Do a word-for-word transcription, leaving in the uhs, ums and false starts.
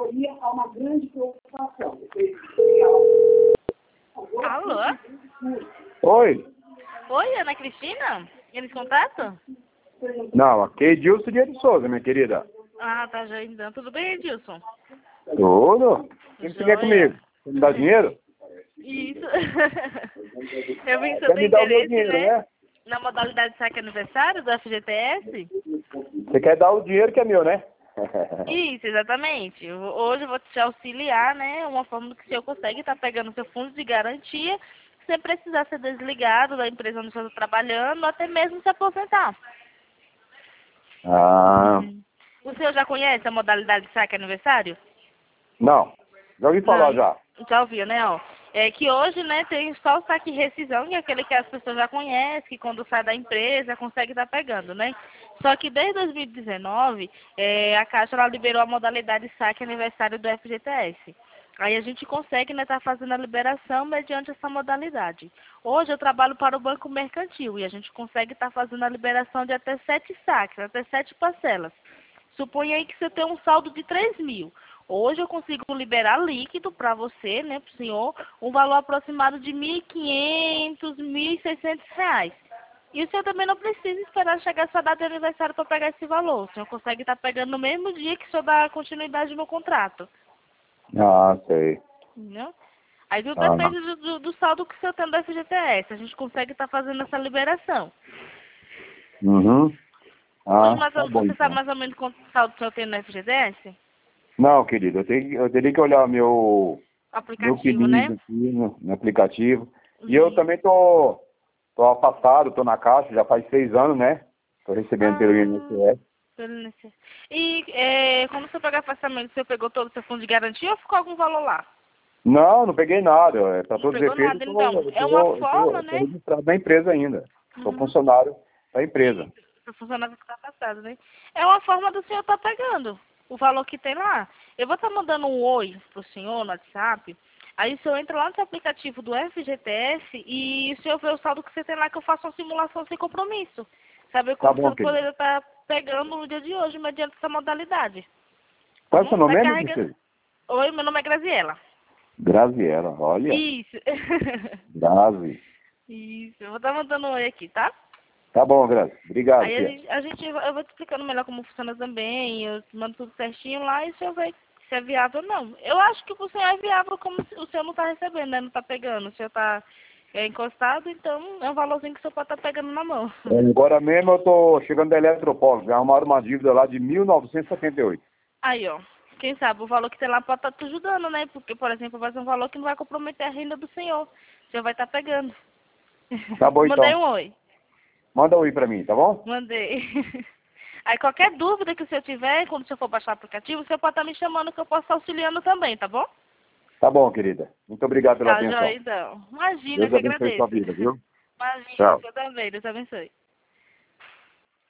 auditoria há uma grande preocupação. Alô? Oi? Oi, Ana Cristina? Eles contato? Não, aqui é Edilson de Souza, minha querida. Ah, tá já então. Tudo bem, Edilson? Tudo? O que você quer comigo? Você me dá dinheiro? Isso. Eu vi que você Quer tem me dar o meu interesse, dinheiro, né? né? Na modalidade saque aniversário do F G T S? Você quer dar o dinheiro que é meu, né? Isso, exatamente. Eu- Hoje eu vou te auxiliar, né? Uma forma que o senhor consegue estar pegando seu fundo de garantia sem precisar ser desligado da empresa onde você está trabalhando, ou até mesmo se aposentar. Ah, O senhor já conhece a modalidade de saque aniversário? não. Já ouvi falar Não, já. já ouviu, né? Ó, é que hoje, né, tem só o saque rescisão, que é aquele que as pessoas já conhecem, que quando sai da empresa consegue estar pegando, né? Só que desde dois mil e dezenove, é, a Caixa ela liberou a modalidade saque aniversário do F G T S. Aí a gente consegue, né, estar fazendo a liberação mediante essa modalidade. Hoje eu trabalho para o Banco Mercantil e a gente consegue estar fazendo a liberação de até sete saques, até sete parcelas. Suponha aí que você tem um saldo de três mil. Hoje eu consigo liberar líquido para você, né, para o senhor, um valor aproximado de mil e quinhentos, mil e seiscentos reais. E o senhor também não precisa esperar chegar a sua data de aniversário para pegar esse valor. O senhor consegue estar pegando no mesmo dia que o senhor dá continuidade no contrato. Ah, sei. Entendeu? Aí tudo Ah, depende do, do, do saldo que o senhor tem do F G T S. A gente consegue estar fazendo essa liberação. uhum. Hoje, Ah, mais tá ou- bom você sabe então. mais ou menos quanto saldo o senhor tem no F G T S? Não, querido, eu, tenho, eu teria que olhar meu, meu Aplicativo, né? pedido aqui no, no aplicativo. E eu Uhum. também tô, tô afastado, tô na caixa, já faz seis anos, né? Tô recebendo pelo Ah, I N S S. pelo I N S S. E é, quando você pegar afastamento, você pegou todo o seu fundo de garantia ou ficou algum valor lá? Não, não peguei nada. É, para Não todos os pegou efeitos, nada, eu tô, então. eu É uma tô, eu tô, forma, eu tô né? registrado na empresa ainda. Sou Uhum. funcionário da empresa. Isso. Para funcionário que está afastado, né? É uma forma do senhor estar pegando o valor que tem lá. Eu vou estar mandando um oi pro senhor no WhatsApp. Aí o senhor entra lá no seu aplicativo do F G T S e o senhor vê o saldo que você tem lá, que eu faço uma simulação sem compromisso. Saber Tá quanto bom, você querido. poderia estar pegando no dia de hoje, mediante essa modalidade. Tá Qual é o seu bom? nome Vai mesmo, carregando. Cristina? Oi, meu nome é Graziela. Graziela, olha. Isso. Grazi. Isso. Eu vou estar mandando um oi aqui, tá? Tá bom, Grazi. Obrigado, Aí a tia. gente, a gente, eu vou te explicando melhor como funciona também, eu mando tudo certinho lá e o senhor vai se é viável ou não. Eu acho que o senhor é viável como se- o senhor não está recebendo, né? Não está pegando. O senhor está é, encostado, então é um valorzinho que o senhor pode estar pegando na mão. É, agora mesmo eu tô chegando da Eletropolo. Já arrumaram uma dívida lá de mil novecentos e setenta e oito. Aí, ó. Quem sabe o valor que tem lá pode estar te ajudando, né? Porque, por exemplo, vai ser um valor que não vai comprometer a renda do senhor. O senhor vai estar pegando. Tá bom, Mandei então. um oi. Manda um oi pra mim, tá bom? Mandei. Aí qualquer dúvida que o senhor tiver, quando o senhor for baixar o aplicativo, o senhor pode estar me chamando que eu posso estar auxiliando também, tá bom? Tá bom, querida. Muito obrigado pela Tá, joia, atenção. então. Imagina, eu Deus que abençoe sua agradeço. vida, viu? Imagina, Tchau. o senhor também, Deus abençoe.